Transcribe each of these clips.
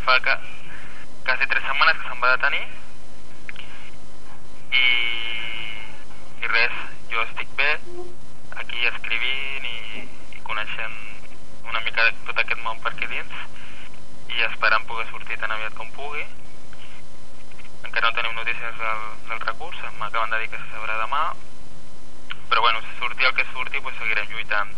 fa quasi 3 setmanes que se'n va detenir i res, jo estic bé aquí escrivint i coneixent una mica de tot aquest món per aquí dins i esperant poder sortir tan aviat com pugui. Encara no tenim notícies del recurs, m'acaben de dir que se sabrà demà, però bueno, si surti el que surti, pues seguirem lluitant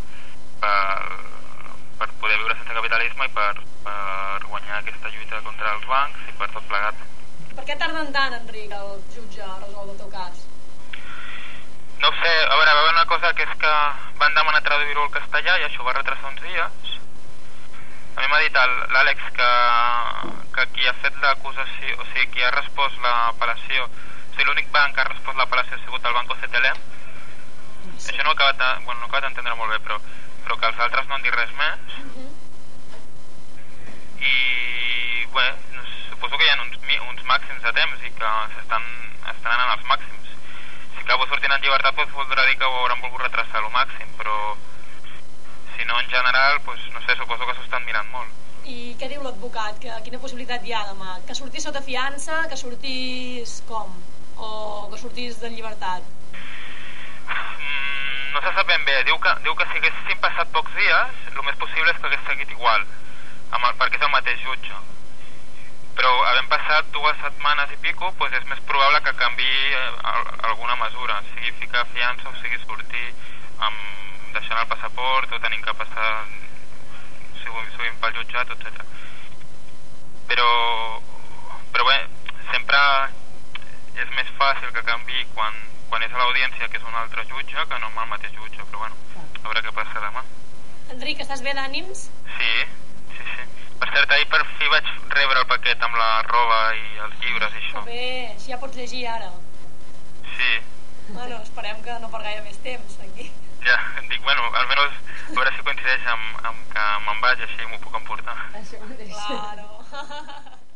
per poder viure sense capitalisme i per guanyar aquesta lluita contra els bancs i per tot plegat. Per què tarden tant, Enric, el jutge a resoldre el teu cas? No ho sé, a veure, va haver una cosa que és que van demanar traduir-ho al castellà i això va retrasar uns dies. A mi m'ha dit l'Àlex que qui ha fet l'acusació, o sigui, qui ha respost l'apel·lació, o sigui, l'únic banc que ha respost l'apel·lació ha sigut el Banco CTLM. Sí. Això no he acabat d'entendre molt bé, però que els altres no han dit res més. I, bé, suposo que hi ha uns màxims de temps i que estan anant als màxims. Si acabo sortint en llibertat, doncs voldrà dir que ho hauran volgut retrasar al màxim, però si no en general, doncs, no sé, suposo que s'ho estan mirant molt. I què diu l'advocat? Quina possibilitat hi ha demà? Que sortís sota fiança, que sortís com? O que sortís de llibertat? No se sap ben bé. Diu que si haguessin passat pocs dies, el més possible és que hagués seguit igual, perquè és el mateix jutge. Però havent passat 2 setmanes i pico, doncs és més probable que canviï alguna mesura, sigui ficar fiança o sigui sortir deixant el passaport o tenint que passar sovint pel jutjat, etc. Però bé, sempre és més fàcil que canviï quan és a l'audiència, que és un altre jutge, que no amb el mateix jutge, però bueno, a veure què passa demà. Enric, estàs bé d'ànims? Sí. Per cert, ahir per fi vaig rebre el paquet amb la roba i els llibres i això. Bé, si ja pots llegir ara. Sí. Bueno, esperem que no per gaire més temps, aquí. Ja, dic, bueno, almenys a veure si coincideix amb que me'n vaig, així m'ho puc emportar. Això mateix. Claro.